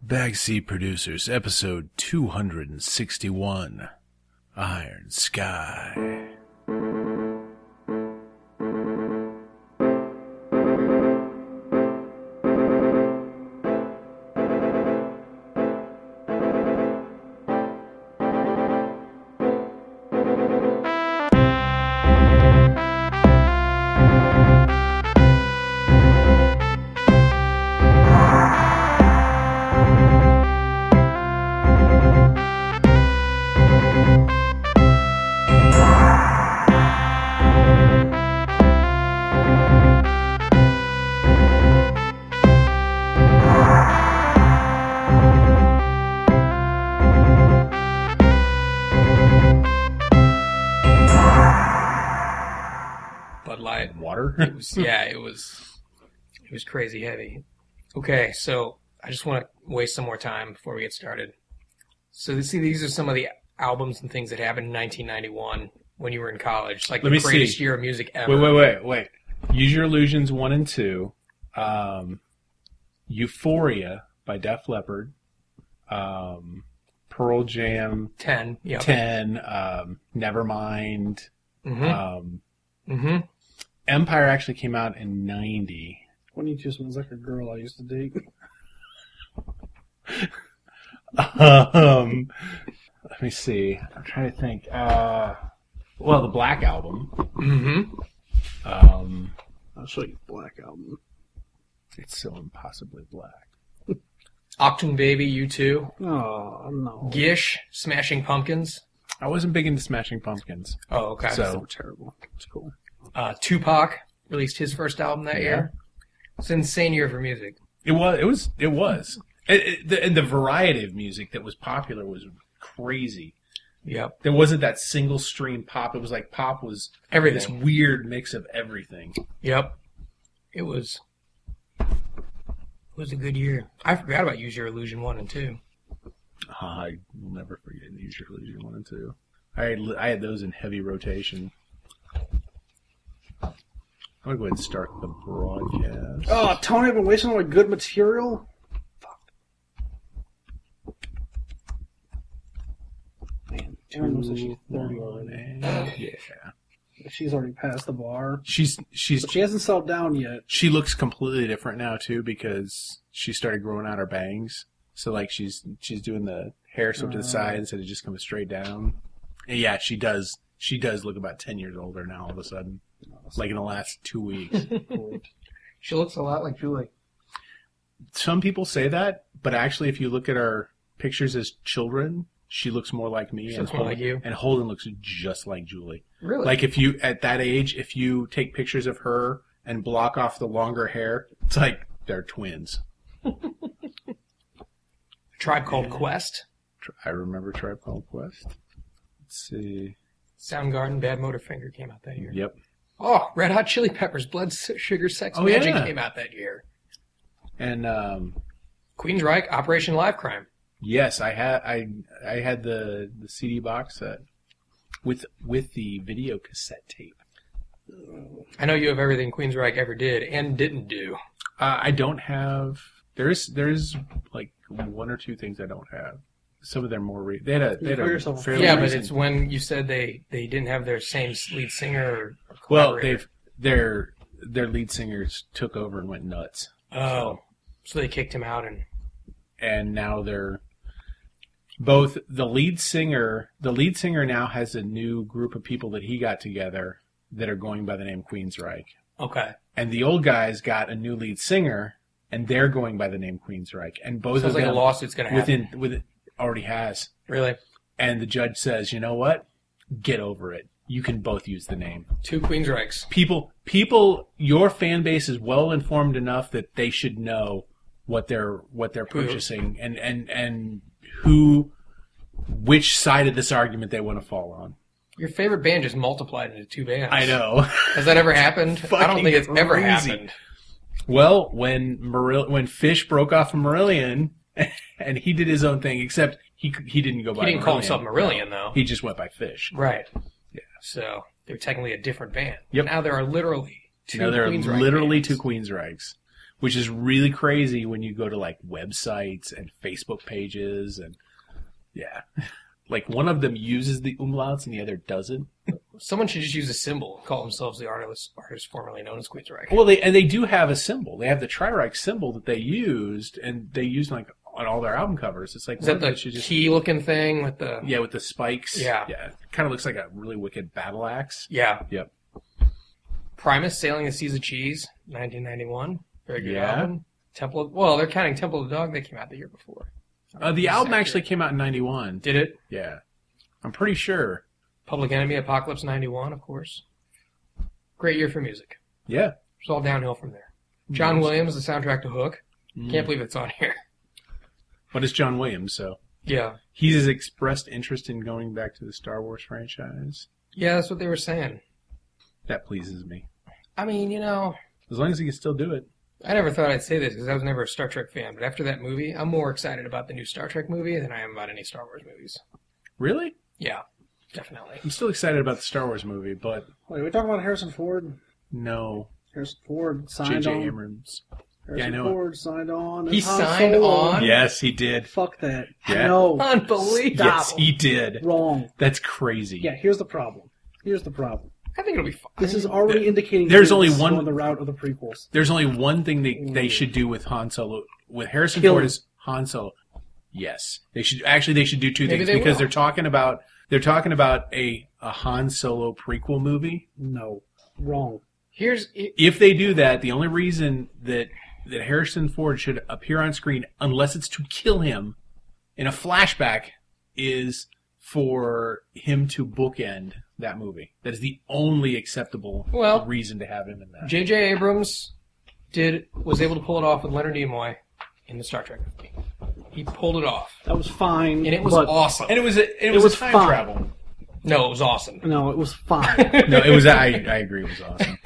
Backseat Producers, episode 261, Iron Sky. It was crazy heavy. Okay, so I just want to waste some more time before we get started. So these are some of the albums and things that happened in 1991 when you were in college, like the greatest year of music ever. Wait. Use Your Illusions 1 and 2, Euphoria by Def Leppard, Pearl Jam 10, yep. Nevermind. Empire actually came out in 90. 22 Smells Like a Girl I used to date. Let me see. I'm trying to think. Well, the Black Album. I'll show you the Black Album. It's so impossibly black. Octane Baby, U2. Oh, no. Gish, Smashing Pumpkins. I wasn't big into Smashing Pumpkins. Oh, okay. So terrible. It's cool. Tupac released his first album that year. It's an insane year for music. It was. And the variety of music that was popular was crazy. Yep. There wasn't that single stream pop. It was like pop was everything. This weird mix of everything. Yep. It was a good year. I forgot about Use Your Illusion 1 and 2. I will never forget Use Your Illusion 1 and 2. I had those in heavy rotation. I'm going to go ahead and start the broadcast. Oh, Tony, I've been wasting all my good material? Fuck. Man, Aaron knows that she's 30 already. Yeah. She's already passed the bar. But she hasn't settled down yet. She looks completely different now, too, because she started growing out her bangs. So, like, she's doing the hair swept to the side instead of just coming straight down. And yeah, she does look about 10 years older now all of a sudden. Like in the last 2 weeks. She looks a lot like Julie. Some people say that, but actually if you look at our pictures as children, she looks more like me. She looks more like you. And Holden looks just like Julie. Really? Like if you, at that age, if you take pictures of her and block off the longer hair, it's like they're twins. Tribe Called Quest. I remember Tribe Called Quest. Let's see. Soundgarden, Bad Motorfinger came out that year. Yep. Oh, Red Hot Chili Peppers, Blood, Sugar, Sex, Magic came out that year. And Queensryche, Operation Live Crime. Yes, I had the CD box set with the video cassette tape. I know you have everything Queensryche ever did and didn't do. I don't have. There's like one or two things I don't have. Some of them more. They had a fairly yeah, but recent. it's when you said they didn't have their same lead singer. Well, their lead singers took over and went nuts. Oh, so they kicked him out and now they're both the lead singer. The lead singer now has a new group of people that he got together that are going by the name Queensryche. Okay. And the old guys got a new lead singer, and they're going by the name Queensryche. And both sounds of them like a lawsuit's going to happen. Already has. Really? And the judge says, you know what? Get over it. You can both use the name. Two Queensryches. People, your fan base is well informed enough that they should know what they're purchasing and which side of this argument they want to fall on. Your favorite band just multiplied into two bands. I know. Has that ever happened? I don't think it's ever happened. Well, when Fish broke off from Marillion, and he did his own thing, except he didn't go by. He didn't call himself Marillion, though. He just went by Fish. Right. Yeah. So they're technically a different band. Yep. Now there are literally two Queensryche bands. two Queensryches. which is really crazy when you go to like websites and Facebook pages and yeah. Like one of them uses the umlauts and the other doesn't. Someone should just use a symbol, call themselves the artist formerly known as Queensryche. Well, they do have a symbol. They have the Tri-Reich symbol that they used, and they used like on all their album covers. It's like is that the key-looking thing with the... Yeah, with the spikes. Yeah. Yeah. It kind of looks like a really wicked battle axe. Yeah. Yep. Primus, Sailing the Seas of Cheese, 1991. Very good album. They're counting Temple of the Dog. They came out the year before. The album actually came out in 91. Did it? Yeah. I'm pretty sure. Public Enemy, Apocalypse, 91, of course. Great year for music. Yeah. It's all downhill from there. John Williams, the soundtrack to Hook. Can't believe it's on here. But it's John Williams, so. Yeah. He's expressed interest in going back to the Star Wars franchise. Yeah, that's what they were saying. That pleases me. I mean, as long as he can still do it. I never thought I'd say this because I was never a Star Trek fan, but after that movie, I'm more excited about the new Star Trek movie than I am about any Star Wars movies. Really? Yeah, definitely. I'm still excited about the Star Wars movie, but... Wait, are we talking about Harrison Ford? No. Harrison Ford signed J.J. on. Abrams. Harrison I know. Ford signed on. He Han signed Solo. on? Yes, he did. Fuck that. Yeah. No. Unbelievable. Yes, he did. Wrong. That's crazy. Yeah, here's the problem. I think it'll be fine. This is already indicating there's that only this is one on the route of the prequels. There's only one thing they should do with Han Solo. With Harrison Kill Ford him. as Han Solo. Yes. They should do two Maybe things they because will. they're talking about a Han Solo prequel movie. No. Wrong. If they do that, the only reason that Harrison Ford should appear on screen, unless it's to kill him in a flashback, is for him to bookend that movie. That is the only acceptable reason to have him in that. J.J. Abrams was able to pull it off with Leonard Nimoy in the Star Trek movie. He pulled it off. That was fine. And it was awesome. And it was time fine. travel. No, it was awesome. No, it was fine. No, it was. I agree. It was awesome.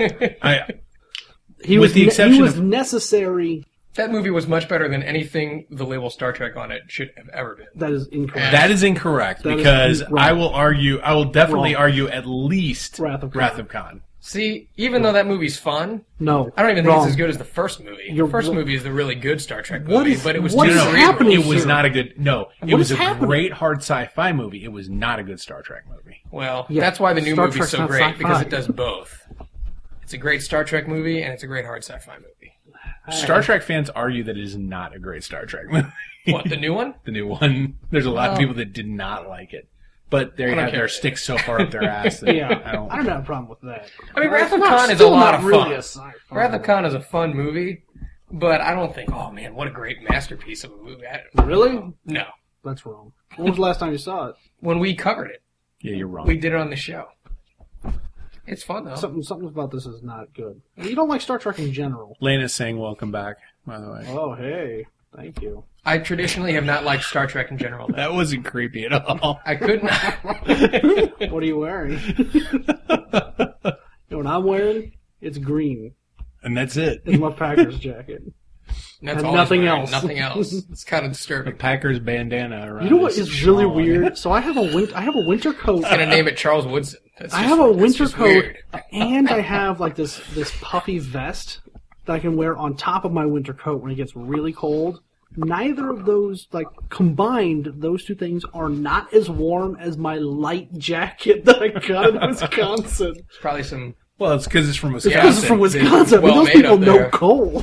He With the exception he was of- necessary. That movie was much better than anything the label Star Trek on it should have ever been. That is incorrect. That is incorrect That is because wrong. I will definitely Wrong. argue at least Wrath of Khan. See, even though that movie's fun, No. I don't even think Wrong. it's as good as the first movie. You're The first wrong. movie is the really good Star Trek What movie, is- but it was what too is cerebral. happening? It was sir? not a good. No, it What was is a happening? great hard sci-fi movie. It was not a good Star Trek movie. Well, Yeah, that's why the new Star movie's Trek's so not great, sci-fi. because it does both. It's a great Star Trek movie, and it's a great hard sci-fi movie. Star Trek fans argue that it is not a great Star Trek movie. What, the new one? The new one. There's a lot of Well- people that did not like it, but they I don't have their care. sticks so far up their ass that Yeah. I don't. I don't have a problem with that. I mean, Wrath It's of not- Khan is a still lot not of really fun. a sci-fi Wrath of movie. Khan is a fun movie, but I don't think, oh man, what a great masterpiece of a movie. Really? No. That's wrong. When was the last time you saw it? When we covered it, Yeah, you're wrong. we did it on the show. It's fun though. Something about this is not good. You don't like Star Trek in general. Lena's saying welcome back, by the way. Oh, hey. Thank you. I traditionally have not liked Star Trek in general. Though. That wasn't creepy at all. I couldn't. What are you wearing? You know what I'm wearing? It's green. And that's it. It's my Packers jacket. That's And all nothing he's wearing, else. Nothing else. It's kind of The disturbing. Packers bandana around You know what his is really shawl. weird? So I have a winter coat. I'm gonna name it Charles Woodson. That's I just- have a that's winter just coat, weird. and I have like this puffy vest that I can wear on top of my winter coat when it gets really cold. Neither of those, like combined, those two things are not as warm as my light jacket that I got in Wisconsin. It's probably some. Well, it's because it's from It's Wisconsin. because it's from Wisconsin. I mean, well those made people up know there. cold.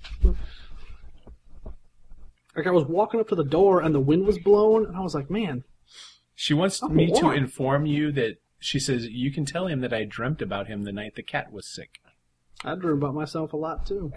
Like I was walking up to the door and the wind was blowing, and I was like, "Man, She wants I'm me to warm. inform you that she says you can tell him that I dreamt about him the night the cat was sick. I dream about myself a lot too."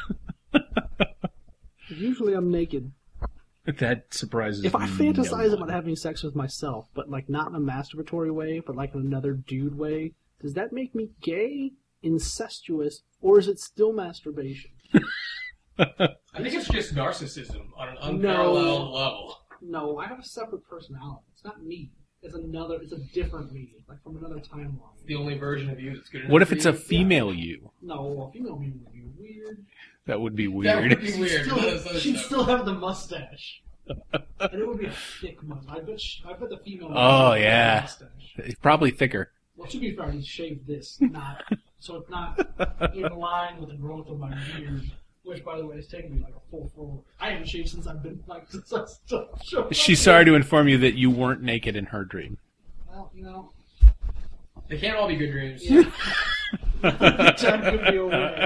Usually, I'm naked. That surprises If I no fantasize one. about having sex with myself, but like not in a masturbatory way, but like in another dude way, does that make me gay, incestuous, or is it still masturbation? I think it's just narcissism on an unparalleled level. No, I have a separate personality. It's not me. It's a different me, like from another timeline. The only version of you that's good enough. What if for it's you. a female you? No, a female me would be weird. That would be That weird. would be weird. She'd still have the mustache. And it would be a thick mustache. I bet the female me Oh, would have yeah. a mustache. Probably thicker. Well, to be fair, he shaved this, not so it's not in line with the growth of my beard. Which, by the way, has taken me like a full 4. I haven't shaved since I've been like since I started. She's sorry to inform you that you weren't naked in her dream. Well, you know. They can't all be good dreams. Yeah. Time could be away.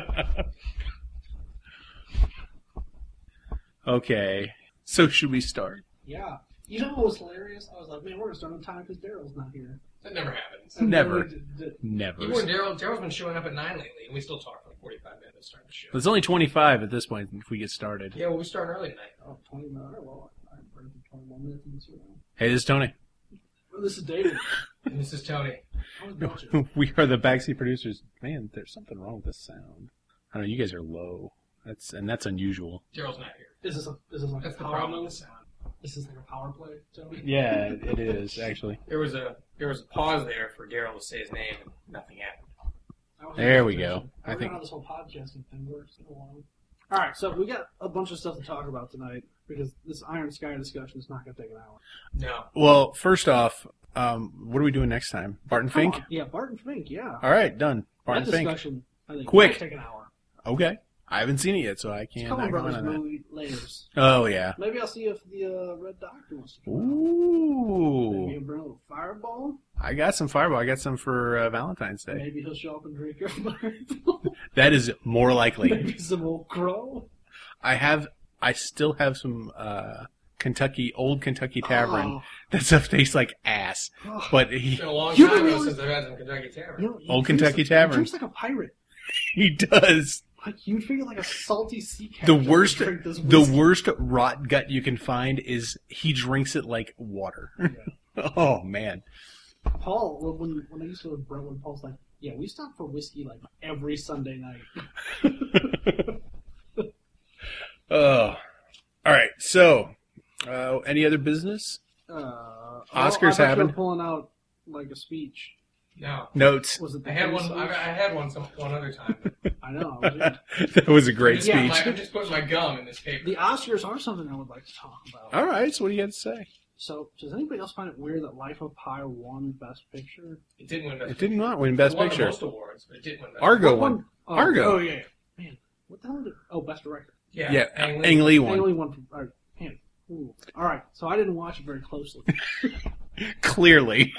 Okay. So should we start? Yeah. You know what was hilarious? I was like, man, we're going to start on time because Daryl's not here. That never happens. And Never. then Never. Even when Daryl's been showing up at 9 lately, and we still talk for like 45 minutes starting the show. It's only 25 at this point if we get started. Yeah, well, we start early tonight. Oh, 20 minutes. Well, I'm ready for 21 minutes. Hey, this is Tony. Well, this is David. And this is Tony. How was Belgium? We are the backseat producers. Man, there's something wrong with this sound. I don't know, you guys are low. That's unusual. Daryl's not here. Is this like That's a the power problem move? with the sound. This is like a power play, Tony? Yeah, it is, actually. There was a pause there for Daryl to say his name, and nothing happened. There we go. I think think how this whole podcasting thing works. All right, so we got a bunch of stuff to talk about tonight because this Iron Sky discussion is not going to take an hour. No. Well, first off, what are we doing next time? Barton Come Fink? on. Yeah, Barton Fink, yeah. All right, done. Barton That Fink. discussion, I think, Quick. might take an hour. Okay. I haven't seen it yet, so I It's can't Coen comment Brothers on that. movie Layers. Oh, yeah. Maybe I'll see if the Red Doctor wants to come out. Ooh. Maybe he'll bring a little fireball. I got some Fireball. I got some for Valentine's Day. Maybe he'll show up and drink your That is more likely. Maybe some old crow. I still have some old Kentucky Tavern. Oh. That stuff tastes like ass. Oh. But It's he been a long You time realize- since I've had some Kentucky Tavern. You know, he Old drinks Kentucky like, Tavern. He drinks like a pirate. he does. Like you'd figure like a salty sea The captain worst would drink this the whiskey. worst rot gut you can find is he drinks it like water. Oh man. Paul, when I used to live in Brentwood, Paul's like, yeah, we stop for whiskey like every Sunday night. Oh. All right. So, any other business? Oscars Oscars I thought you were happened. pulling out like a speech. No. Notes. Was it the I had famous one. speech? I had one other time. I know. I was That was a great Yeah, speech. I'm just putting my gum in this paper. the Oscars are something I would like to talk about. All right. So, what do you have to say? So, does anybody else find it weird that Life of Pi won Best Picture? It didn't win Best It did not win Best It won Picture. most awards, but it didn't win Best Argo What won. Oh, Argo. Oh, yeah. Man, what the hell did it? Oh, Best Director. Yeah. Yeah. Ang Ang Lee They won. only won from... Man. Ooh. All right, so I didn't watch it very closely. Clearly.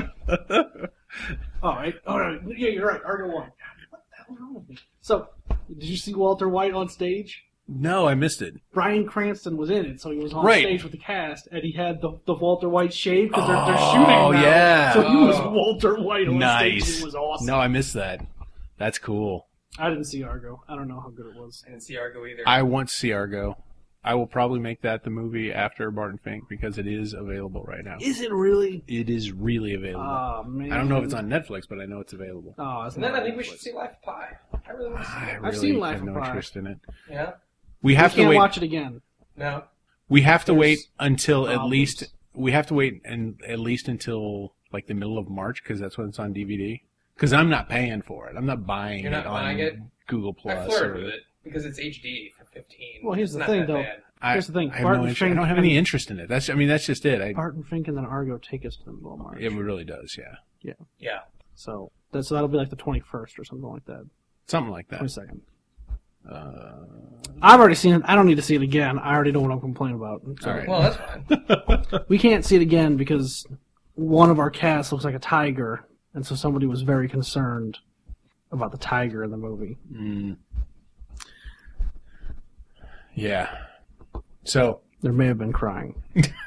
Oh, no, yeah, you're right. Argo won. God, what the hell is wrong with me? So, did you see Walter White on stage? No, I missed it. Bryan Cranston was in it, so he was on Right. stage with the cast, and he had the Walter White shave because they're shooting Oh, now. yeah. So he was Oh. Walter White on stage. Nice. It was awesome. No, I missed that. That's cool. I didn't see Argo. I don't know how good it was. I didn't see Argo either. I want to see Argo. I will probably make that the movie after Barton Fink because it is available right now. Is it really? It is really available. Oh, man. I don't know if it's on Netflix, but I know it's available. Oh, it's and then not I think we on should Netflix. see Life of Pi. I really want to see I it. I've really seen Life have of no Pi. interest in it. Yeah? We have You to can't wait. watch it again. No? We have to There's wait until at problems. least. We have to wait at least until like the middle of March because that's when it's on DVD. Because I'm not paying for it. I'm not buying You're not it on buying it? Google I Plus. flirted with it because it's HD for 15. Well, here's It's the not thing, that though. bad. Here's the thing, I have Barton no interest. Fink I don't have and- any interest in it. That's just it. Barton Fink and then Argo take us to the middle of March. It really does. Yeah, Yeah. So that'll be like the 21st or something like that. something like that. 22nd. I've already seen it. I don't need to see it again. I already know what I'm complaining about. So All right. Well, that's fine. we can't see it again because one of our cast looks like a tiger, and so somebody was very concerned about the tiger in the movie. Mm. Yeah. So There may have been crying.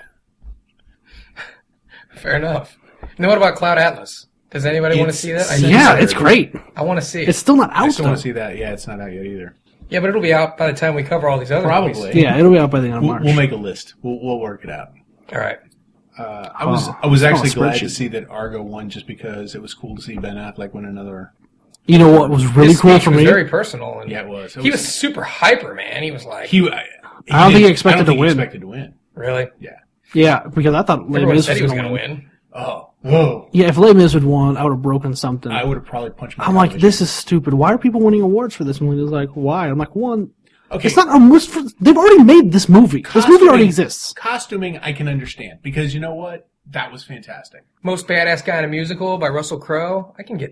Fair enough. And then what about Cloud Atlas? Does anybody want to see that? Yeah, it's great. I want to see it. It's still not I out still though. want to see that. Yeah, it's not out yet either. Yeah, but it'll be out by the time we cover all these other Probably. movies. Yeah, it'll be out by the end of March. We'll make a list. We'll work it out. All right. I was Oh, actually oh, glad to spreadsheet. see that Argo won just because it was cool to see Ben Affleck win another. You know what was really His cool speech for was me? very personal. And Yeah, it was. he was super hyper, man. He was like, He. I don't think he expected to win. Expected to win. really? Yeah. Yeah, because I thought Les Everyone Mis said was he was going going to to win. win. Oh. Whoa. Yeah, if Les Mis had won, I would have broken something. I would have probably punched my I'm like, television. this is stupid. Why are people winning awards for this movie? It's like, why? I'm like, one, Okay. it's not a must for. They've already made this movie. This movie already exists. Costuming, I can understand because you know what? That was fantastic. Most Badass Guy in a Musical by Russell Crowe. I can get that.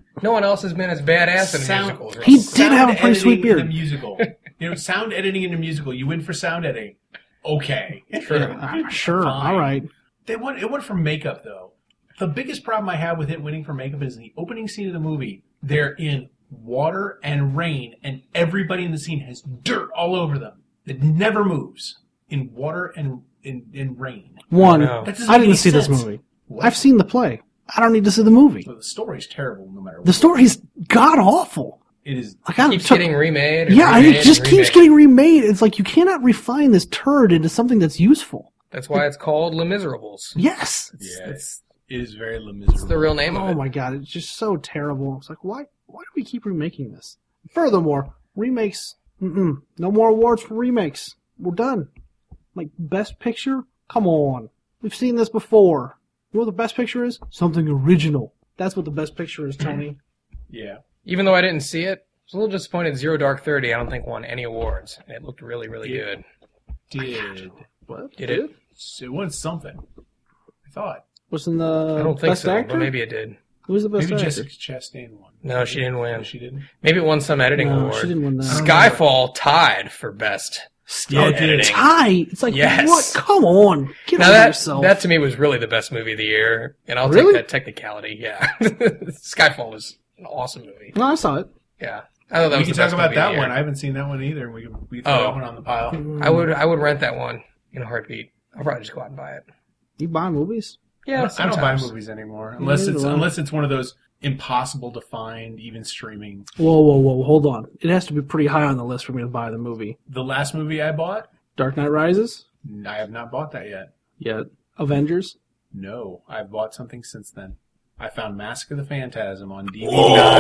No one else has been as badass in Sound- musicals. Right? He did have a pretty editing sweet beard. in a musical. Sound editing in a musical. You win for sound editing. Okay. Sure. Fine. All right. It went for makeup, though. The biggest problem I have with it winning for makeup is in the opening scene of the movie. They're in water and rain, and everybody in the scene has dirt all over them. It never moves in water and in rain. One, No. That doesn't I make didn't any see this sense. movie. What? I've seen the play. I don't need to see the movie. So the story's terrible no matter what. The story's god awful. It is. Like, I Keeps took- getting remade. And yeah, remade it just and keeps remade. getting remade. It's like you cannot refine this turd into something that's useful. That's why it's called Les Miserables. Yes. Yeah, It's it is very Le it's the Miserable. real name of Oh it. my god, it's just so terrible. It's like, why do we keep remaking this? Furthermore, remakes, no more awards for remakes. We're done. Like, Best Picture? Come on. We've seen this before. You know what the Best Picture is? Something original. That's what the Best Picture is, Tony. Yeah. Even though I didn't see it, I was a little disappointed. Zero Dark 30, I don't think won any awards. And it looked really, really Yeah. good. Did. What? Did it? It won something. I thought. Was in the I don't think Best so, Actor? but maybe it did. Who was the Best Maybe Actor? Jessica Chastain won. No, she didn't win. No, she didn't. Maybe it won some editing No, award. she didn't win that. Skyfall tied for best. Yeah, it did. editing. Tie! It's like, Yes. what? Come on. Get Now over that yourself. that to me was really the best movie of the year, and I'll Really? take that technicality. Yeah, Skyfall was an awesome movie. No, I saw it. Yeah, I thought that We was can the talk best about movie of that the one. year. I haven't seen that one either. We throw Oh. that one on the pile. I would rent that one in a heartbeat. I'll probably just go out and buy it. You buy movies? Yeah, I don't buy sometimes. movies anymore Neither do I. unless it's one of those impossible to find, even streaming. Whoa, hold on. It has to be pretty high on the list for me to buy the movie. The last movie I bought, Dark Knight Rises? I have not bought that yet. Yet. Avengers? No, I've bought something since then. I found Mask of the Phantasm on DVD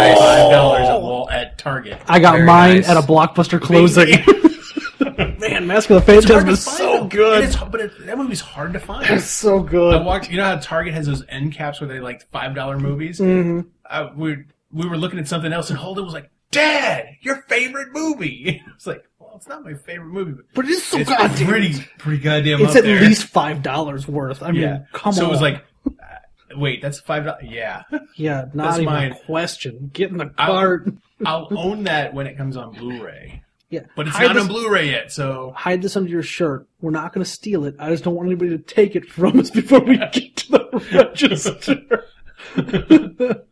$5 at Target. I got Very mine nice. at a Blockbuster closing. Man, Mask of the Phantasm is so good. That movie's hard to find. It's so I good. walked. You know how Target has those end caps where they like $5 movies. Mm-hmm. We were looking at something else, and Holden was like, "Dad, your favorite movie?" I was like, "Well, it's not my favorite movie, But it is so it's goddamn. pretty goddamn. It's up at there." least $5 worth. I mean, Yeah. come So on. it was like, wait, that's $5. Yeah, yeah, not that's even mine. a question. Get in the I'll- cart. I'll own that when it comes on Blu-ray. Yeah, But it's hide not this, on Blu-ray yet, so hide this under your shirt. We're not going to steal it. I just don't want anybody to take it from us before we get to the register.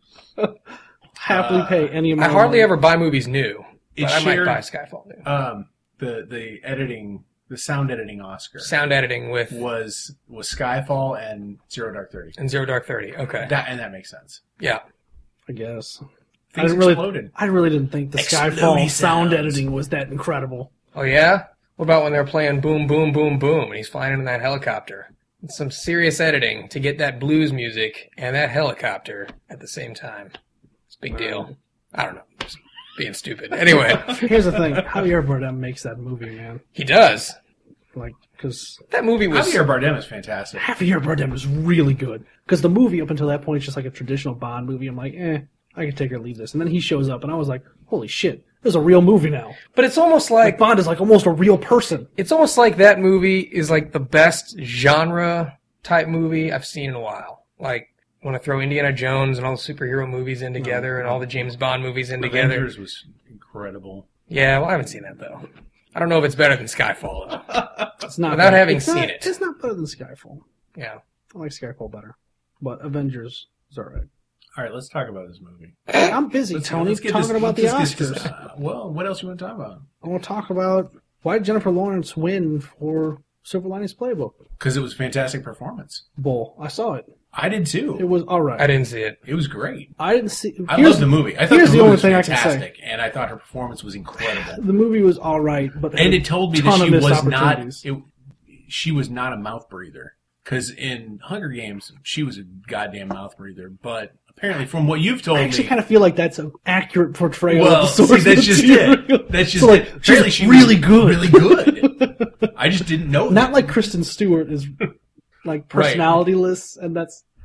Happily pay any I amount. hardly of ever buy movies new, but It's I might shared- buy Skyfall new. the editing, the sound editing Oscar Sound editing with was Skyfall and Zero Dark 30. and Zero Dark 30. Okay, That makes sense. yeah. I guess. Things didn't really- exploded. I really didn't think the Explodey Skyfall sound sounds. editing was that incredible. Oh yeah. What about when they're playing Boom Boom Boom Boom and he's flying in that helicopter? It's some serious editing to get that blues music and that helicopter at the same time. It's a big deal. I don't know. Just being stupid. Anyway, Here's the thing: Javier Bardem makes that movie, man. he does. Like, because That movie was. Javier Bardem is fantastic. Javier Bardem is really good. Because the movie up until that point is just like a traditional Bond movie. I'm like, I can take or leave this. And then he shows up, and I was like, holy shit, this is a real movie now. But it's almost Like like Bond is like almost a real person. it's almost like that movie is like the best genre type movie I've seen in a while. Like when I throw Indiana Jones and all the superhero movies in together and all the James Bond movies in together. Avengers was incredible. Yeah, well, I haven't seen that though. I don't know if it's better than Skyfall though. It's not Without better. having It's seen not- it. It's not better than Skyfall. Yeah. I like Skyfall better. But Avengers is alright. All right, let's talk about this movie. I'm busy, Tony, Let's get talking this- about the let's get this- Oscars. well, what else you want to talk about? I want to talk about why did Jennifer Lawrence win for Silver Linings Playbook? Because it was a fantastic performance. Bull. I saw it. I did too. It was alright. I didn't see it. It was great. I didn't see. I loved the movie. I thought here's the the movie only was thing I can say. fantastic, and I thought her performance was incredible. The movie was all right, but And it told me ton that of she missed was not. opportunities. She was not a mouth breather. Because in Hunger Games, she was a goddamn mouth breather. But apparently, from what you've told I actually me, kind of feel like that's an accurate portrayal well, of the source see, that's just material. it. That's just So, like, it. Apparently, she's she really was good. Really good. I just didn't know. Not that. like Kristen Stewart is like personalityless, and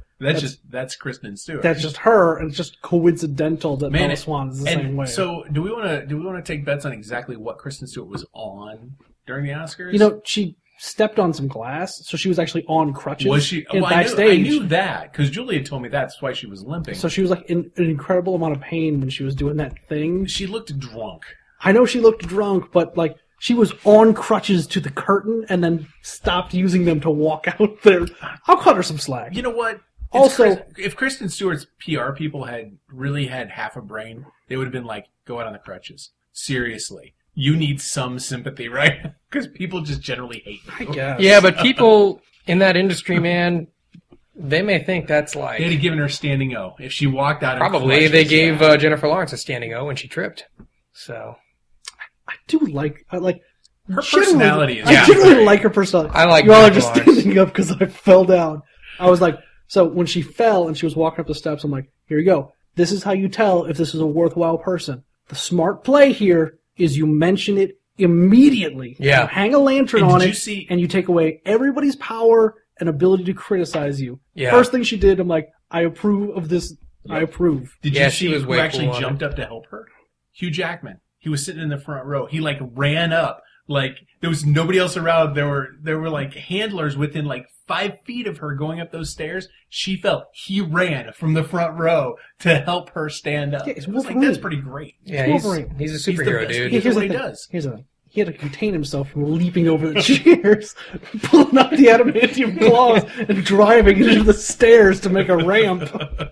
That's Kristen Stewart. that's just her, and it's just coincidental that Bella Swan is the and same way. So, do we want to take bets on exactly what Kristen Stewart was on during the Oscars? you know, she stepped on some glass, so she was actually on crutches. Was she? Well, backstage. I knew that because Julia told me that's why she was limping. So she was like in an incredible amount of pain when she was doing that thing. She looked drunk. I know she looked drunk, but like she was on crutches to the curtain and then stopped using them to walk out there. I'll cut her some slack. You know what? If Kristen Stewart's PR people had really had half a brain, they would have been like, go out on the crutches. Seriously. You need some sympathy, right? Because people just generally hate you. I guess. Yeah, but people in that industry, man, they may think that's like... They'd have given her standing O. If she walked out Probably. They gave Jennifer Lawrence a standing O when she tripped. So... I do like... her personality is... I generally like her personality. I like you all are Jennifer just standing up because I fell down. I was like... So when she fell and she was walking up the steps, I'm like, here you go. This is how you tell if this is a worthwhile person. The smart play here is you mention it immediately. Yeah. You hang a lantern on it, see... and you take away everybody's power and ability to criticize you. Yeah. First thing she did, I'm like, I approve of this. Yep. I approve. Did you see who actually jumped up to help her? Hugh Jackman. He was sitting in the front row. He ran up. There was nobody else around. There were like handlers within 5 feet of her going up those stairs. She fell. He ran from the front row to help her stand up. Yeah, it's that's pretty great. Yeah, he's a superhero, dude. Here's what he does. Here's the thing. He had to contain himself from leaping over the chairs, pulling out the adamantium claws, and driving into the stairs to make a ramp.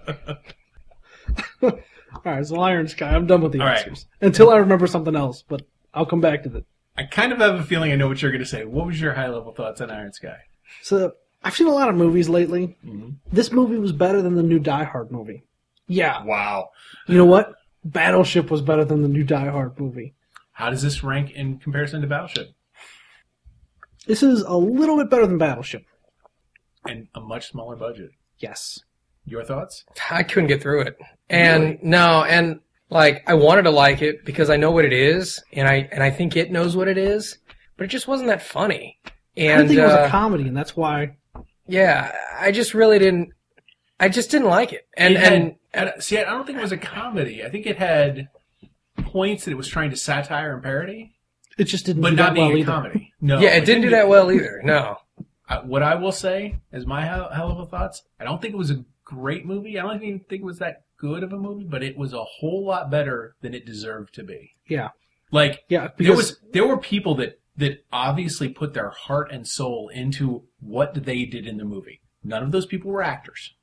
All right, so Iron Sky. I'm done with the Oscars. Right. Until I remember something else, but I'll come back to that. I kind of have a feeling I know what you're going to say. What was your high-level thoughts on Iron Sky? So, I've seen a lot of movies lately. Mm-hmm. This movie was better than the new Die Hard movie. Yeah. Wow. You know what? Battleship was better than the new Die Hard movie. How does this rank in comparison to Battleship? This is a little bit better than Battleship. And a much smaller budget. Yes. Your thoughts? I couldn't get through it. And really? No, and I wanted to like it because I know what it is, and I think it knows what it is, but it just wasn't that funny. And I think it was a comedy, and that's why. Yeah, I just really didn't. I just didn't like it. See, I don't think it was a comedy. I think it had points that it was trying to satire and parody. It just didn't. But do not that well being a either. comedy. No. Yeah, it didn't do that well either. No. What I will say is my high-level thoughts. I don't think it was a great movie. I don't even think it was that good of a movie, but it was a whole lot better than it deserved to be. Yeah. Because there were people that obviously put their heart and soul into what they did in the movie. None of those people were actors.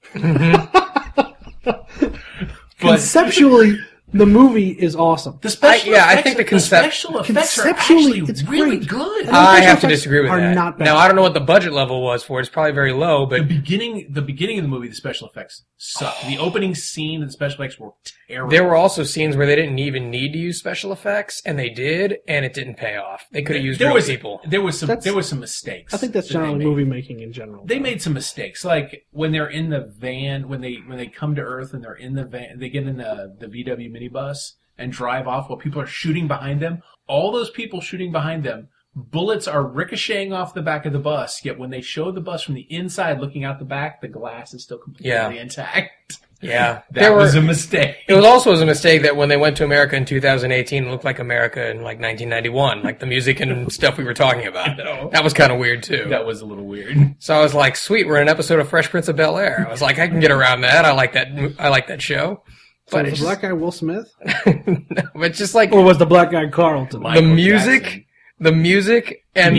Conceptually, the movie is awesome. The special effects, I think the special effects are actually really good. I have to disagree with that. Not bad. Now, I don't know what the budget level was for it. It's probably very low, but... The beginning of the movie, the special effects sucked. The opening scene and the special effects were terrible. There were also scenes where they didn't even need to use special effects, and they did, and it didn't pay off. They could have used real people. There was some mistakes. I think that's generally movie making in general. They made some mistakes, like when they're in the van, when they come to Earth and they're in the van, they get in the VW minibus and drive off while people are shooting behind them. All those people shooting behind them, bullets are ricocheting off the back of the bus, yet when they show the bus from the inside looking out the back, the glass is still completely intact. Yeah. That was a mistake. It was also a mistake that when they went to America in 2018, it looked like America in 1991, like the music and stuff we were talking about. That was kind of weird too. That was a little weird. So I was like, sweet, we're in an episode of Fresh Prince of Bel-Air. I was like, I can get around that. I like that show. So was the black guy Will Smith? No, but just like... Or was the black guy Carlton? The music and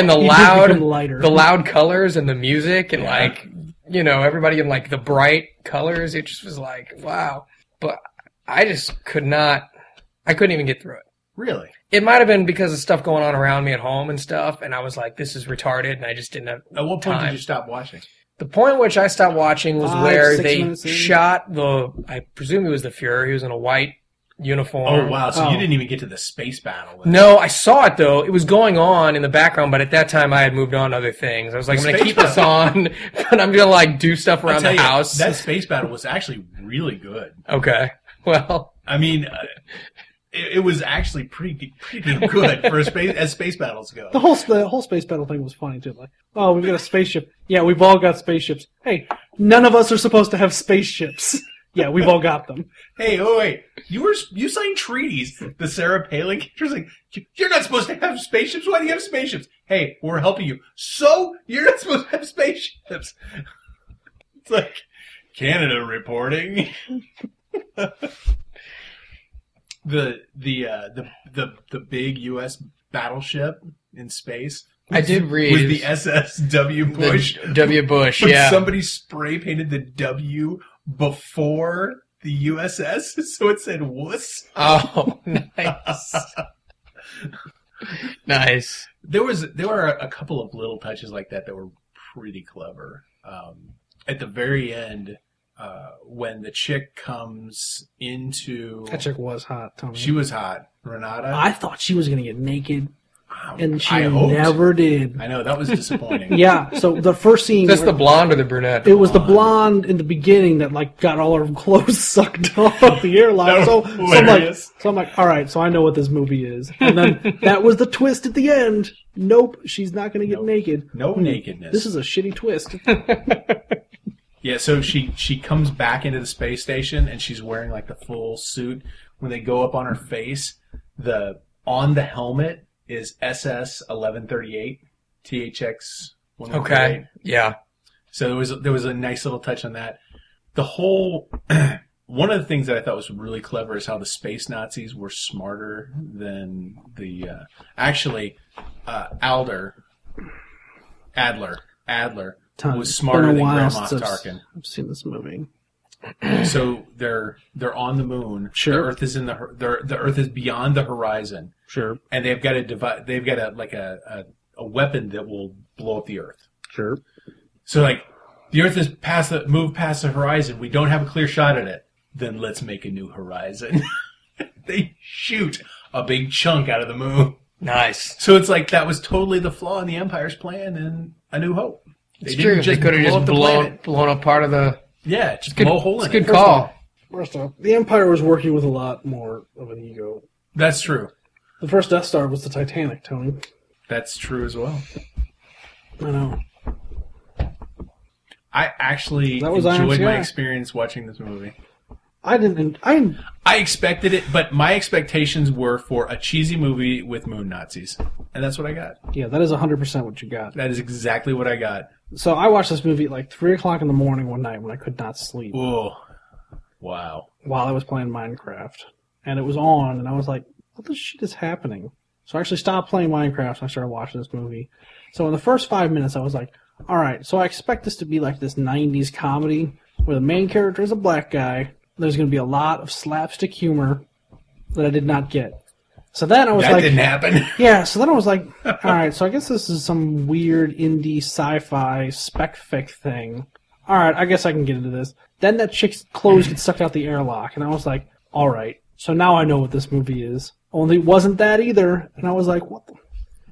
the loud colors and the music and everybody in the bright colors. It just was like, wow. But I just I couldn't even get through it. Really? It might have been because of stuff going on around me at home and stuff, and I was like, this is retarded, and I just didn't have At what point time. did you stop watching? The point at which I stopped watching was where they shot I presume it was the Fuhrer. He was in a white uniform. Oh, wow. So you didn't even get to the space battle. No, I saw it, though. It was going on in the background, but at that time I had moved on to other things. I was like, I'm going to keep this on, but I'm going to do stuff around the house. That space battle was actually really good. Okay. Well. I mean... It was actually pretty damn good for as space battles go. The whole space battle thing was funny too. Like, oh, we've got a spaceship. Yeah, we've all got spaceships. Hey, none of us are supposed to have spaceships. Yeah, we've all got them. Hey, oh wait, you signed treaties. The Sarah Palin character's like, you're not supposed to have spaceships. Why do you have spaceships? Hey, we're helping you. So you're not supposed to have spaceships. It's like Canada reporting. the big U.S. battleship in space. I did read with the SS W. Bush. W. Bush, but yeah. Somebody spray painted the W before the USS, so it said wuss. Oh, nice. Nice. There were a couple of little touches like that were pretty clever. At the very end, when the chick comes into... That chick was hot, Tony. She was hot. Renata. I thought she was going to get naked, and she I hoped. never did. I know, that was disappointing. Yeah, so the first scene... That's the blonde or the brunette? It was the blonde in the beginning that like got all her clothes sucked off the airlock. So I'm like, all right, so I know what this movie is. And then that was the twist at the end. Nope, she's not going to get naked. No nakedness. This is a shitty twist. Yeah, so she comes back into the space station and she's wearing like the full suit. When they go up on her face, on the helmet is SS 1138, THX 138. Okay, yeah. So there was a nice little touch on that. The whole one of the things that I thought was really clever is how the space Nazis were smarter than the Adler was smarter than Grand Moff Tarkin. I've seen this movie. So they're on the moon. Sure. The Earth is the Earth is beyond the horizon. Sure. And they've got a weapon that will blow up the Earth. Sure. So like the Earth is moved past the horizon. We don't have a clear shot at it. Then let's make a new horizon. They shoot a big chunk out of the moon. Nice. So it's like that was totally the flaw in the Empire's plan in A New Hope. It's true. They could have just blown up part of the... Yeah, just blow a hole in it. It's a good call. First off, the Empire was working with a lot more of an ego. That's true. The first Death Star was the Titanic, Tony. That's true as well. I know. I actually enjoyed my experience watching this movie. I expected it, but my expectations were for a cheesy movie with moon Nazis. And that's what I got. Yeah, that is 100% what you got. That is exactly what I got. So I watched this movie at like 3 o'clock in the morning one night when I could not sleep. Oh, wow. While I was playing Minecraft. And it was on, and I was like, what the shit is happening? So I actually stopped playing Minecraft and I started watching this movie. So in the first 5 minutes, I was like, all right, so I expect this to be like this 90s comedy where the main character is a black guy. There's going to be a lot of slapstick humor that I did not get. So then I was that didn't happen. Yeah, so then I was like, all right, so I guess this is some weird indie sci-fi spec fic thing. All right, I guess I can get into this. Then that chick's clothes get sucked out the airlock, and I was like, all right, so now I know what this movie is. Only it wasn't that either, and I was like, what the...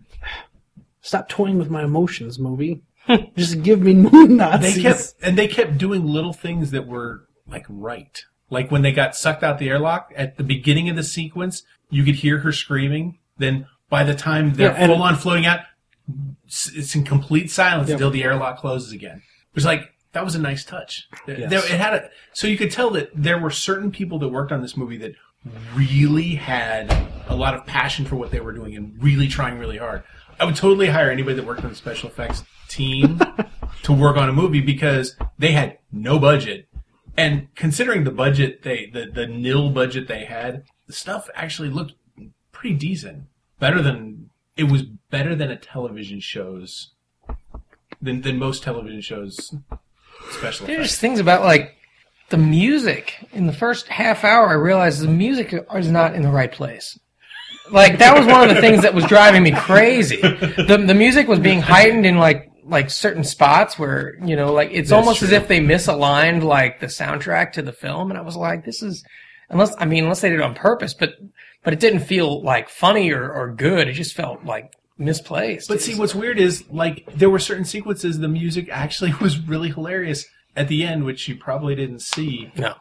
Stop toying with my emotions, movie. Just give me moon Nazis. They kept doing little things that were, like, right. Like when they got sucked out the airlock, at the beginning of the sequence, you could hear her screaming. Then by the time they're full on floating out, it's in complete silence until the airlock closes again. It was like, that was a nice touch. Yes. So you could tell that there were certain people that worked on this movie that really had a lot of passion for what they were doing and really trying really hard. I would totally hire anybody that worked on the special effects team to work on a movie because they had no budget. And considering the budget, the nil budget they had, the stuff actually looked pretty decent. It was better than a television show's, than most television shows' special effects. There's things about, like, the music. In the first half hour, I realized the music is not in the right place. Like, that was one of the things that was driving me crazy. The music was being heightened in, like certain spots where, you know, like, it's almost as if they misaligned, like, the soundtrack to the film. And I was like, this is, unless they did it on purpose, but it didn't feel, like, funny or good. It just felt, like, misplaced. But see, what's weird is, like, there were certain sequences, the music actually was really hilarious at the end, which you probably didn't see. No.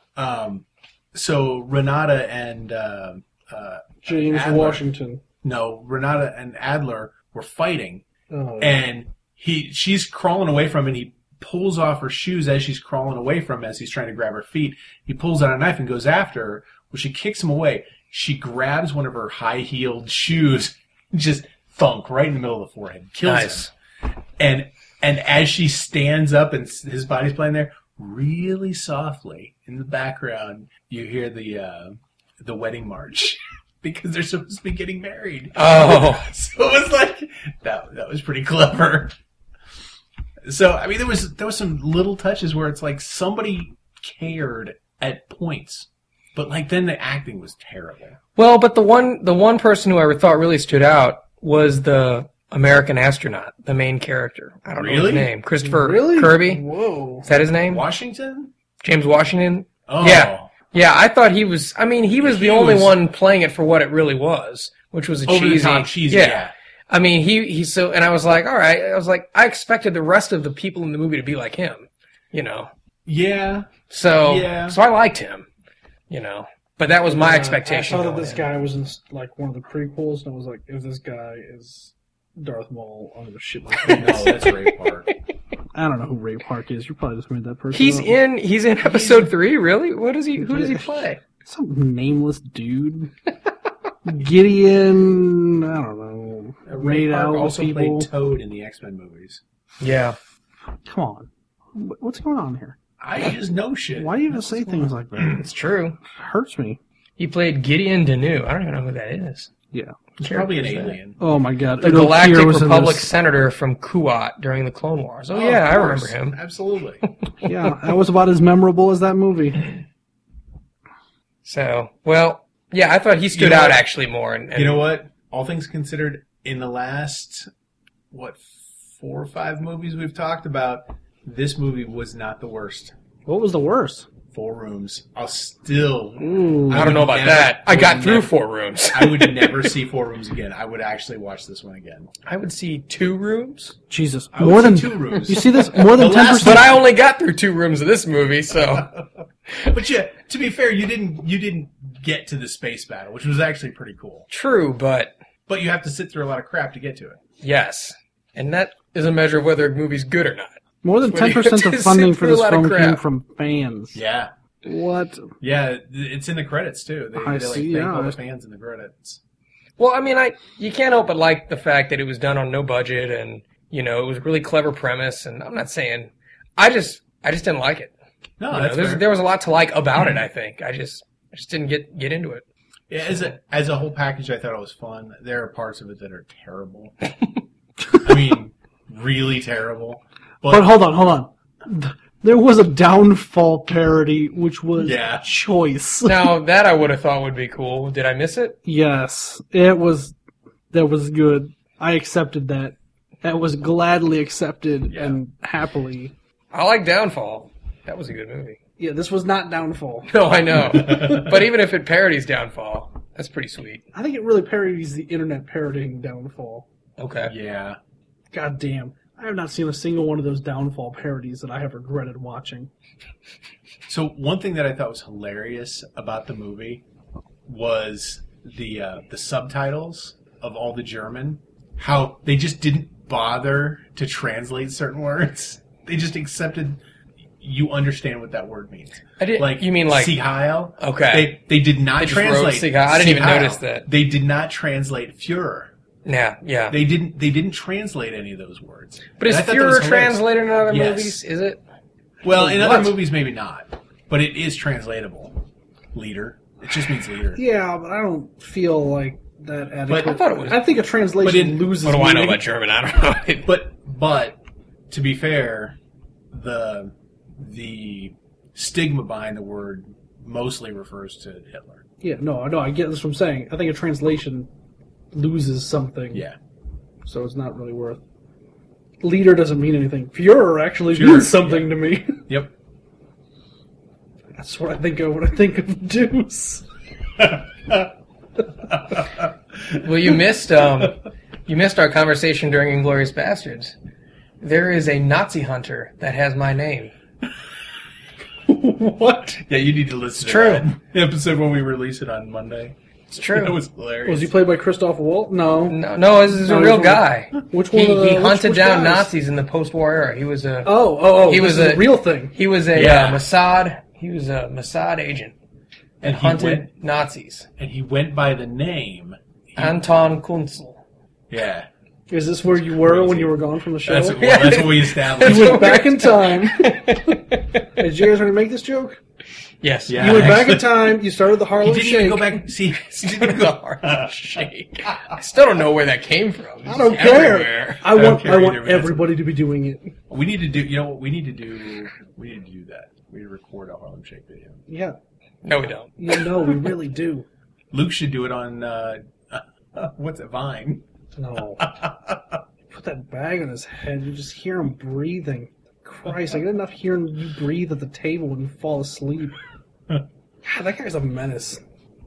So Renata and James Adler, Washington. No, Renata and Adler were fighting, Oh. and she's crawling away from him, and he pulls off her shoes as she's crawling away from him, as he's trying to grab her feet. He pulls out a knife and goes after her. Well, she kicks him away. She grabs one of her high-heeled shoes, just thunk right in the middle of the forehead, kills him. And as she stands up and his body's playing there, really softly in the background, you hear the wedding march because they're supposed to be getting married. Oh, So it was like that was pretty clever. So I mean, there was some little touches where it's like somebody cared at points, but like then the acting was terrible. well, but the one person who I thought really stood out was the American astronaut, the main character. I don't know his Really? name. Christopher Really? Kirby. Whoa. Is that his name? Washington? James Washington. Oh, Yeah, I thought he was. I mean, he was He the only was- one playing it for what it really was, which was a over the cheesy. top cheesy. Yeah. I mean, he's so, and I was like, all right. I was like, I expected the rest of the people in the movie to be like him, you know. Yeah. So, Yeah. so I liked him, you know. But that was my expectation. I thought that going this in. guy was in like one of the prequels, and I was like, if this guy is Darth Maul, I'm gonna shit my No, pants. that's Ray Park. I don't know who Ray Park is. You probably just made that person. He's up. in episode 3. Really? What is he? Who does he play? Some nameless dude. Gideon. I don't know. Ray Raid Park out also people. played Toad in the X-Men movies. Yeah. Come on. What's going on here? I just know shit. Why do you even say things like that? It's true. It hurts me. He played Gideon Danu. I don't even know who that is. Yeah. It's probably an Character is that? alien. Oh my god. The Udo Galactic Kier was in Republic this. senator from Kuat during the Clone Wars. Oh, of yeah, I remember course. him. Absolutely. Yeah, that was about as memorable as that movie. So, well, yeah, I thought he stood know out what? actually more. And You know what? All things considered, in the last, 4 or 5 movies we've talked about, this movie was not the worst. What was the worst? 4 Rooms. I'll still... Ooh. I don't know about never- that. I would got through never- 4 rooms. I would never see 4 Rooms again. I would actually watch this one again. I would see 2 rooms, Jesus. I would More see than 2 Rooms. You see this? More than The last 10%. but I only got through 2 rooms of this movie, so But yeah, to be fair, you didn't get to the space battle, which was actually pretty cool. true, but But you have to sit through a lot of crap to get to it. yes. And that is a measure of whether a movie's good or not. More than Well, you 10% have of to funding sit for through a this lot of film came crap. from fans. Yeah. What? Yeah, it's in the credits too. They see, thank yeah. all the fans in the credits. Well, I mean, you can't help but like the fact that it was done on no budget and, you know, it was a really clever premise. And I'm not saying, I just didn't like it. No, You know, that's fair. there was a lot to like about it, I think. I just didn't get into it. Yeah, as a whole package, I thought it was fun. There are parts of it that are terrible. I mean, really terrible. But hold on. There was a Downfall parody, which was Yeah. choice. Now, that I would have thought would be cool. Did I miss it? Yes, it was. That was good. I accepted that. That was gladly accepted Yeah. and happily. I like Downfall. That was a good movie. Yeah, this was not Downfall. No, I know. But even if it parodies Downfall, that's pretty sweet. I think it really parodies the internet parodying Downfall. Okay. Yeah. God damn. I have not seen a single one of those Downfall parodies that I have regretted watching. So one thing that I thought was hilarious about the movie was the subtitles of all the German. How they just didn't bother to translate certain words. They just accepted. You understand what that word means. I did. You mean like? Sieg Heil? Okay. They did not They just wrote translate. Sieg Heil. I didn't Sieg even Heil. notice that. They did not translate Führer. Yeah. They didn't translate any of those words. But is And I thought that was Führer hilarious. translated in other Yes. movies? Is it? Well, in What? other movies, maybe not. But it is translatable. Leader. It just means leader. Yeah, but I don't feel like that adequate. I thought it was- I think a translation But loses What do I know meaning. about German? I don't know. But to be fair, the stigma behind the word mostly refers to Hitler. Yeah, no, I get this from saying. I think a translation loses something. Yeah. So it's not really worth. Leader doesn't mean anything. Führer actually Führer, means something to me. Yep. That's what I think of when I think of Deuce. Well, you missed our conversation during Inglourious Bastards. There is a Nazi hunter that has my name. What? Yeah, you need to listen to true. that episode when we release it on Monday. It's true. That was hilarious. Was he played by Christoph Waltz? No. No, this is a real guy. Which one? He hunted which down guys? Nazis in the post-war era. He was a He was a real thing. He was a Mossad. He was a Mossad agent and hunted Nazis. And he went by the name Anton Kunzel. Yeah. Is this where you were when you were gone from the show? That's what we established. You went back in time. Did you guys want to make this joke? Yes. Yeah. You went back in time. You started the Harlem He didn't Shake. even go back. See, The Harlem Shake. I still don't know where that came from. I don't Everywhere. care. I want either, man. everybody to be doing it. we need to do. You know what we need to do? We need to do that. We need to record a Harlem Shake video. Yeah. No, we don't. You know, we really do. Luke should do it on what's it, Vine? No. Put that bag on his head. You just hear him breathing. Christ, I get enough hearing you breathe at the table when you fall asleep. God, that guy's a menace.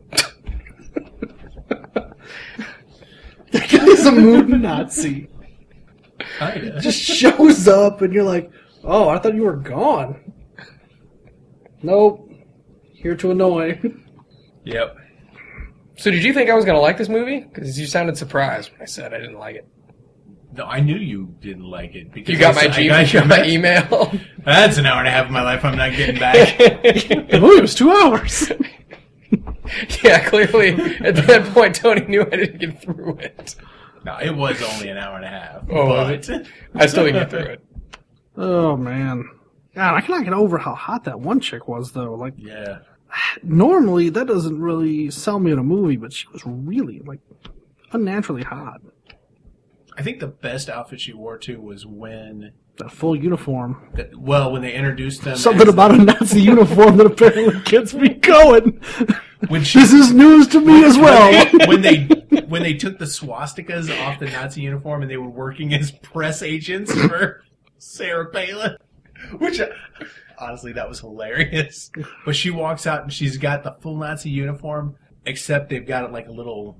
That guy's a mood Nazi. Kinda. Just shows up and you're like, oh, I thought you were gone. Nope. Here to annoy. Yep. So did you think I was going to like this movie? Because you sounded surprised when I said I didn't like it. No, I knew you didn't like it because You got my email. That's an hour and a half of my life I'm not getting back. The movie was 2 hours. Yeah, clearly at that point Tony knew I didn't get through it. No, it was only an hour and a half. Oh, but I still didn't get through it. Oh, man. God, I cannot get over how hot that one chick was, though. Like, yeah. normally that doesn't really sell me in a movie, but she was really, like, unnaturally hot. I think the best outfit she wore too was when That full uniform. when they introduced them. Something as- about a Nazi uniform that apparently gets me going. when she, This is news to me as well. when they took the swastikas off the Nazi uniform and they were working as press agents for Sarah Palin, which honestly that was hilarious. But she walks out and she's got the full Nazi uniform, except they've got like a little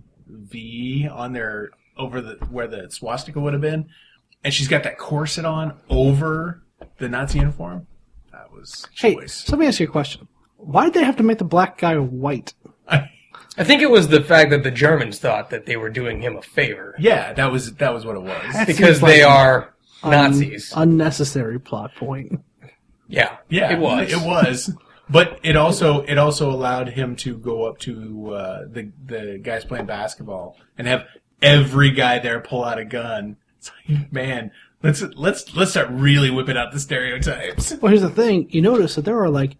V on their over the where the swastika would have been, and she's got that corset on over the Nazi uniform. That was Hey, choice. so let me ask you a question. Why did they have to make the black guy white? I think it was the fact that the Germans thought that they were doing him a favor. Yeah, that was what it was. That Because seems like they are Nazis. Unnecessary plot point. Yeah, Yeah, it was. It was. But it also allowed him to go up to the guys playing basketball and have every guy there pull out a gun. It's like, man, let's start really whipping out the stereotypes. Well, here's the thing. You notice that there are, like,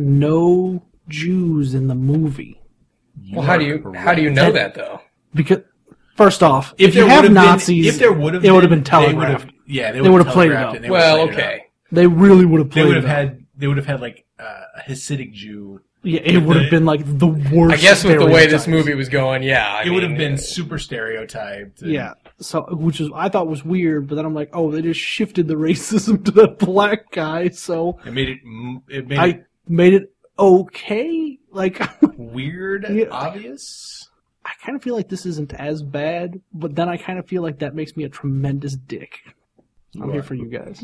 no Jews in the movie. Well, how do you know that though? Because, first off, if you there have would've been- Nazis, if there would have it would have been telegraphed. They would've played it up. Well, okay. They really would have They played would have it up. had. They would have had like a Hasidic Jew. Yeah, it would have been like the worst. I guess with the way this stereotypes. movie was going, yeah. It would have been super stereotyped. and- Yeah, so which is I thought was weird, but then I'm like, oh, they just shifted the racism to that black guy, so It made it. It made I it made it okay. Like, weird, Yeah. obvious. I kind of feel like this isn't as bad, but then I kind of feel like that makes me a tremendous dick. I'm here for you guys.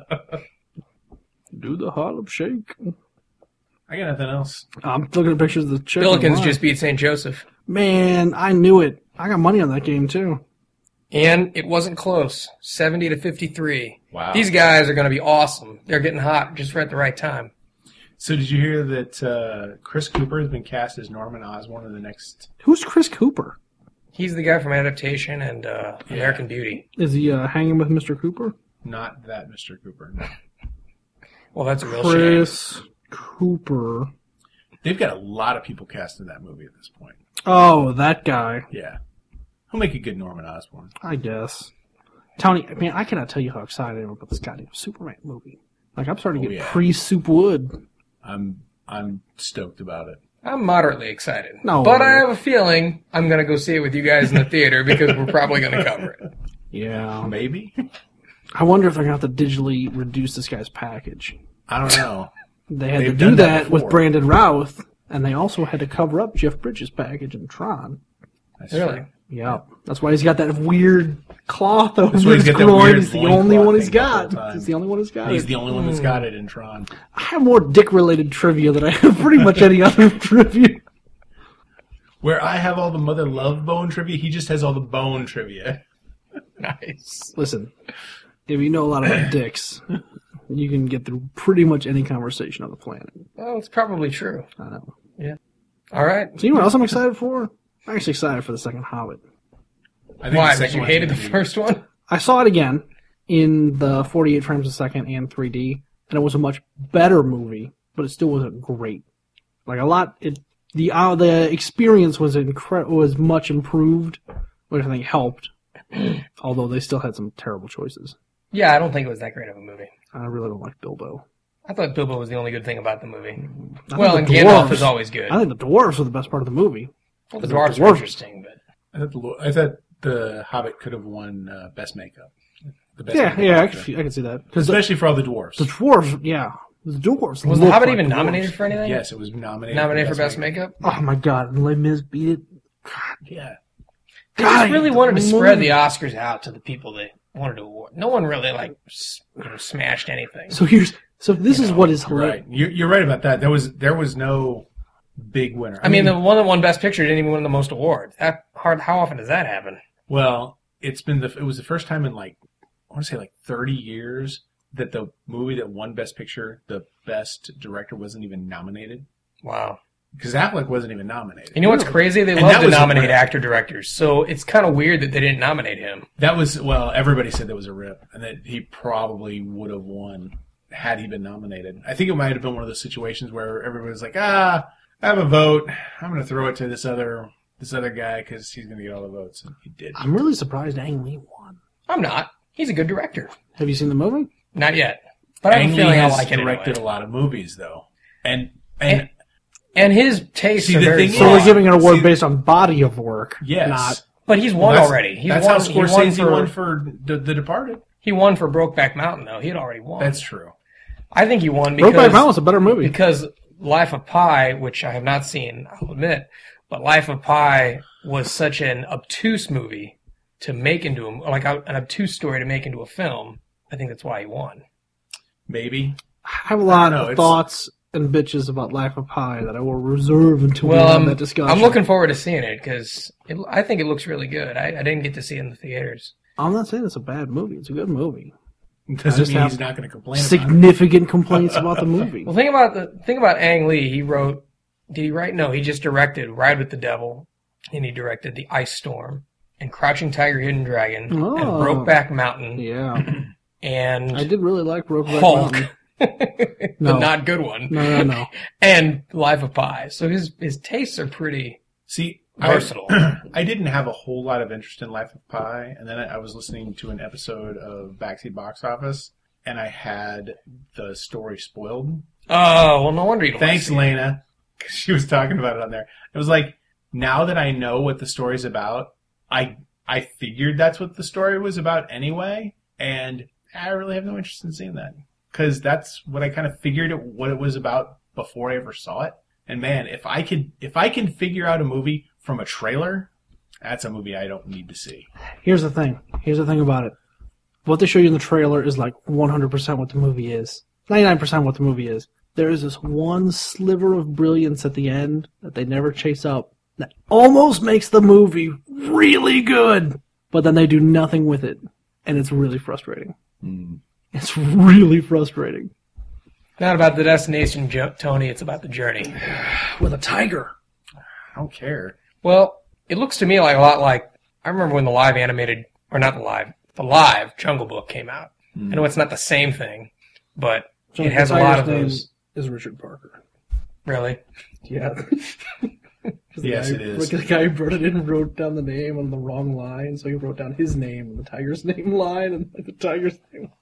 Do the Harlem Shake. I got nothing else. I'm looking at pictures of the chick. Billikens online. just beat St. Joseph. Man, I knew it. I got money on that game too. And it wasn't close. 70-53. Wow. These guys are going to be awesome. They're getting hot just right at the right time. So did you hear that Chris Cooper has been cast as Norman Osborn in the next? Who's Chris Cooper? He's the guy from Adaptation and American Beauty. Is he hanging with Mr. Cooper? Not that Mr. Cooper. No. Well, that's a real shame. Chris Cooper. They've got a lot of people cast in that movie at this point. Oh, that guy. Yeah. He'll make a good Norman Osborn. I guess. Tony, man, I cannot tell you how excited I am about this goddamn Superman movie. Like, I'm starting to get pre-Soup Wood. I'm stoked about it. I'm moderately excited. No. But I have a feeling I'm going to go see it with you guys in the theater because we're probably going to cover it. Yeah. Maybe? I wonder if they're going to have to digitally reduce this guy's package. I don't know. They had to They've do done that that with before. Brandon Routh, and they also had to cover up Jeff Bridges' package in Tron. That's Really? true. Yeah. That's why he's got that weird cloth over That's why his he's got that groin. weird He's the loincloth only one he's thing the whole got. time. He's the only one who's got He's it. the only one that's got it in Tron. I have more dick-related trivia than I have pretty much any other trivia. Where I have all the Mother Love Bone trivia, he just has all the bone trivia. Nice. Listen, if you know a lot about dicks, you can get through pretty much any conversation on the planet. Well, it's probably true. I know. Yeah. All right. So you know what else I'm excited for? I'm actually excited for the second Hobbit. I think Why? the Because second you one's hated the gonna be- first one? I saw it again in the 48 frames a second and 3D, and it was a much better movie, but it still wasn't great. Like a lot, the experience was was much improved, which I think helped. Although they still had some terrible choices. Yeah, I don't think it was that great of a movie. I really don't like Bilbo. I thought Bilbo was the only good thing about the movie. I Well, and think the Gandalf dwarves- is always good. I think the dwarves were the best part of the movie. Well, the dwarves dwarves- were interesting, but I thought the Hobbit could have won Best Makeup. The best Yeah, makeup yeah, I actor. can see that. Because Especially for all the dwarves. the dwarves, yeah, the dwarves. was The look Hobbit like even dwarves. nominated for anything? Yes, it was nominated. Nominated for Best Makeup? Oh my god, and Les Mis beat it. Yeah. They God, just really the wanted to spread movie. the Oscars out to the people that wanted to award. No one really smashed anything. So this is what is hilarious. Right. You're right about that. There was no big winner. I mean, the one that won Best Picture didn't even win the most awards. How often does that happen? Well, it was the first time in I want to say 30 years that the movie that won Best Picture, the Best Director wasn't even nominated. Wow. Because Affleck wasn't even nominated. You know what's crazy? They And love that to was a nominate rip. actor-directors, so it's kind of weird that they didn't nominate him. That was, everybody said that was a rip, and that he probably would have won had he been nominated. I think it might have been one of those situations where everybody was like, I have a vote. I'm going to throw it to this other guy because he's going to get all the votes, and he did. I'm really surprised Ang Lee won. I'm not. He's a good director. Have you seen the movie? Not yet. But I have Ang a Lee feeling I'll has like it directed anyway. a lot of movies, though. And And his tastes See, are the very thing So broad. we're giving an award See- based on body of work. yes. Not. But he's won Well, already. That's how Scorsese won for The Departed. He won for Brokeback Mountain, though. He had already won. That's true. I think he won Brokeback Mountain was because a better movie. Life of Pi, which I have not seen, I'll admit, but Life of Pi was such an obtuse movie to make into an obtuse story to make into a film. I think that's why he won. Maybe. I have a lot I don't know, of it's- thoughts and bitches about Life of Pi that I will reserve until we Well, have that discussion. I'm looking forward to seeing it because I think it looks really good. I didn't get to see it in the theaters. I'm not saying it's a bad movie. It's a good movie. Doesn't just mean have he's not going to complain about it. Significant complaints about the movie. Well, think about Ang Lee. He wrote. Did he write? No, he just directed Ride with the Devil, and he directed The Ice Storm, and Crouching Tiger, Hidden Dragon, and Oh. Brokeback Mountain, Yeah, and I did really like Brokeback Hulk, Mountain. the No. not good one, No. and Life of Pi. So his tastes are pretty See, versatile. I didn't have a whole lot of interest in Life of Pi, and then I was listening to an episode of Backseat Box Office, and I had the story spoiled. Oh, well, no wonder you don't Thanks, like it. Lena, because she was talking about it on there. It was like, now that I know what the story's about, I figured that's what the story was about anyway, and I really have no interest in seeing that. Because that's what I kind of figured what it was about before I ever saw it. And man, if I can figure out a movie from a trailer, that's a movie I don't need to see. Here's the thing. Here's the thing about it. What they show you in the trailer is like 100% what the movie is. 99% what the movie is. There is this one sliver of brilliance at the end that they never chase up that almost makes the movie really good, but then they do nothing with it, and it's really frustrating. It's really frustrating. Not about the destination, Tony. It's about the journey. With a tiger. I don't care. Well, it looks to me like a lot like I remember when the live Jungle Book came out. I know it's not the same thing, but it has a lot of those. Is Richard Parker. Really? Yeah. Yes, it is. The guy who brought it in wrote down the name on the wrong line, so he wrote down his name on the tiger's name line and the tiger's name.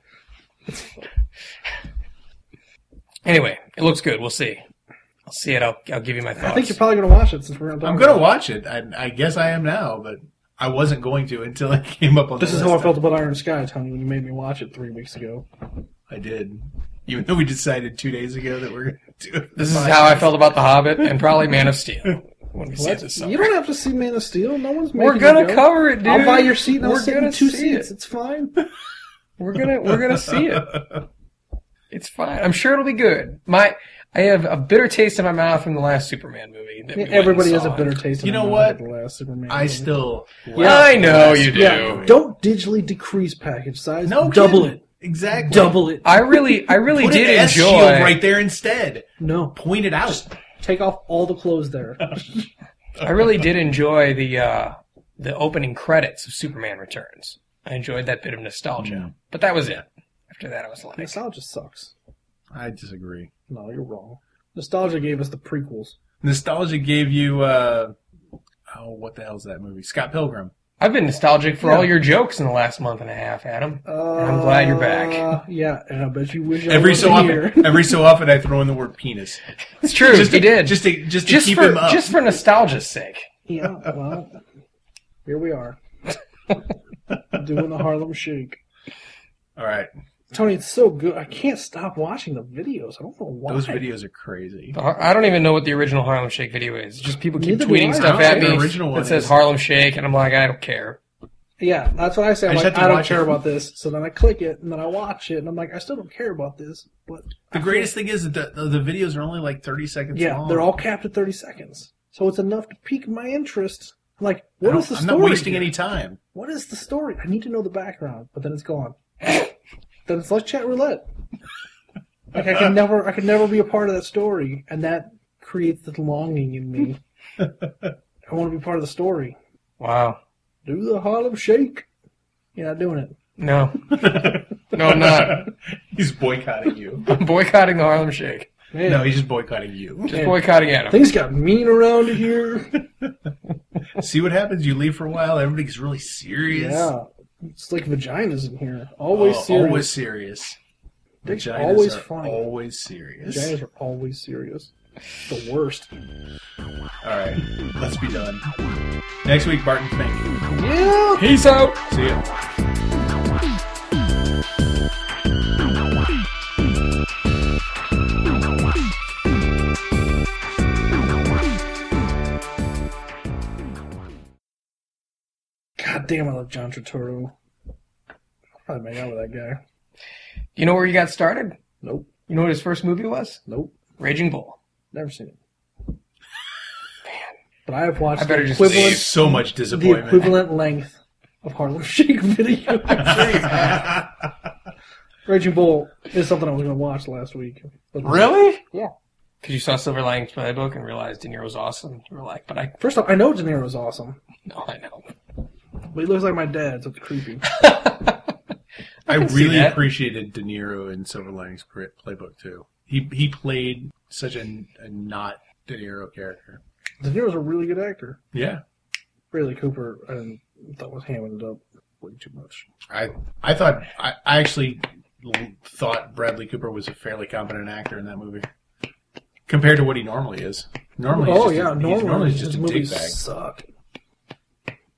Anyway, it looks good. We'll see. I'll see it. I'll give you my thoughts. I think you're probably going to watch it since we're going to talk I'm about going to it. watch it. I guess I am now, but I wasn't going to until it came up on This the is list. how I felt about Iron Sky, Tony, when you made me watch it 3 weeks ago. I did. Even though we decided 2 days ago that we're going to do it. this is how I felt about The Hobbit and probably Man of Steel when we see it this summer. You don't have to see Man of Steel. No one's making We're you gonna go. cover it, dude. I'll buy your seat and I'll We're sit in gonna 2 see seats. it. It's fine. We're gonna see it. It's fine. I'm sure it'll be good. I have a bitter taste in my mouth from the last Superman movie. That we went and Everybody has a saw. bitter taste. You in know their what? mouth at the last Superman I movie. still. Yeah, I know you do. Yeah, don't digitally decrease package size. No, double kidding. it. Exactly. Double it. I really Put did an S enjoy. shield right there instead. No, Point it out. take off all the clothes there. I really did enjoy the opening credits of Superman Returns. I enjoyed that bit of nostalgia, but that was it. After that, I was like, Nostalgia sucks. I disagree. No, you're wrong. Nostalgia gave us the prequels. Nostalgia gave you. What the hell is that movie? Scott Pilgrim. I've been nostalgic for all your jokes in the last month and a half, Adam. And I'm glad you're back. Yeah, and I bet you wish I Every wasn't here. so often, I throw in the word penis. It's true, Just you to, did. Just to keep him up. Just for nostalgia's sake. Yeah, well, here we are. Doing the Harlem Shake. All right. Tony, it's so good. I can't stop watching the videos. I don't know why. Those videos are crazy. I don't even know what the original Harlem Shake video is. Just people keep Neither do tweeting I. stuff I at don't know me what the original one that says is. Harlem Shake, and I'm like, I don't care. Yeah, that's what I say. I'm I just like, have to I don't watch care it. about this. So then I click it, and then I watch it, and I'm like, I still don't care about this. But The greatest thing is that the videos are only like 30 seconds yeah, long. they're all capped at 30 seconds. So it's enough to pique my interest. I'm like, what is the I'm story? not wasting here? any time. What is the story? I need to know the background, but then it's gone. Then it's like chat roulette. Like I can never be a part of that story, and that creates the longing in me. I want to be part of the story. Wow. Do the Harlem Shake. You're not doing it. No. No, I'm not. He's boycotting you. I'm boycotting the Harlem Shake. Man, No, he's just boycotting you. Just boycotting Adam. things got mean around here. See what happens? You leave for a while, everybody gets really serious. Yeah, it's like vaginas in here. Always serious. Always serious. Dicks are Vaginas always are funny. always serious. Vaginas are always serious. The worst. All right, let's be done. Next week, Barton Fink. Yeah. Peace out. See ya. God damn, I love John Turturro. I'll probably make out with that guy. You know where he got started? Nope. You know what his first movie was? Nope. Raging Bull. Never seen it. But I have watched I better the just equivalent, leave. So much the disappointment. equivalent length of Harlem Shake video. Raging Bull is something I was going to watch last week. But Really? Yeah. Because you saw Silver Linings Playbook and realized De Niro's awesome. You were like, but I... First off, I know De Niro's awesome, No, I know. but he looks like my dad, so it's creepy. I can see really that. appreciated De Niro in Silver Linings Playbook too. He played such a not De Niro character. De Niro's a really good actor. Yeah, Bradley Cooper, I thought was hamming it up way too much. I actually thought Bradley Cooper was a fairly competent actor in that movie compared to what he normally is. Normally, he's just normally normally he's just his a movies dickbag. suck.